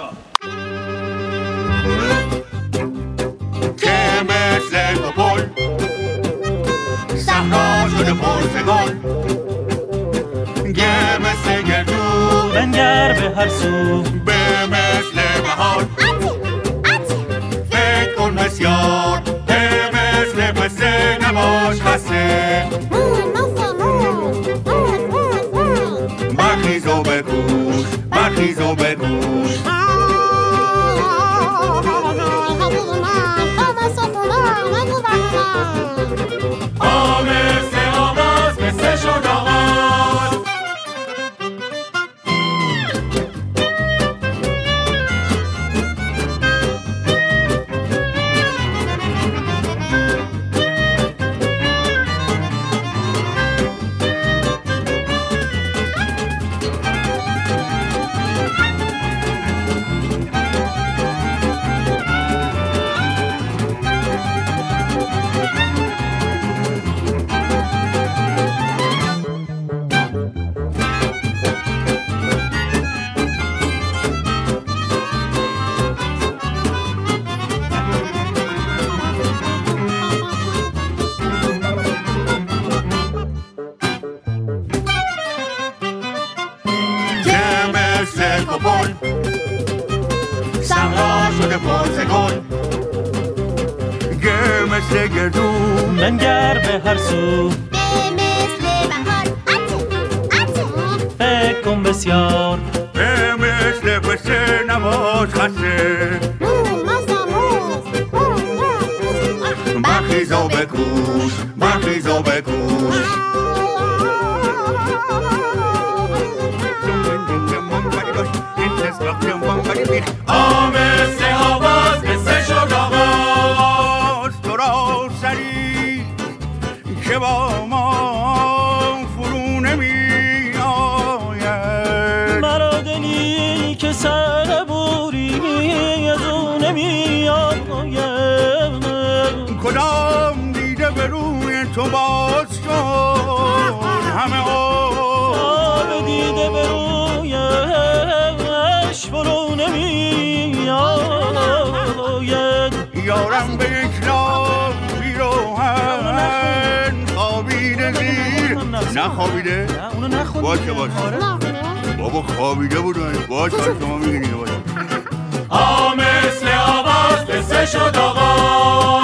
که مثل توپل صحرا شده پرسگل، که مثل گردون بنگر به هر سو، به مثل بهار فکر کن بسیار، به مثل پسه نباش خسته، برخیز و بکوش، برخیز و بکوش. مثل آواز مثل شد آواز. صحرا شده پرسگل، که مثل گردون بنگر به هر سو، به مثل بهار فکر کن بسیار، به مثل پسه نباش خسته، برخیز و بکوش، برخیز و بکوش. مثل آواز مثل شد آواز. تو را سری که با ما فرو نمی آید، مرا دلی که صبوری از او نمی آید. کدام دیده به روی تو باز شد، همه آب دیده به رویش فرو نمی آید. یارم به یک راه پیراهن خوابیده زیر، نخوابیده؟ نه اونو نخوابیده. باشه باشه بابا خوابیده بود باشه شما میگینید باشه. مثل آواز مثل شد آواز.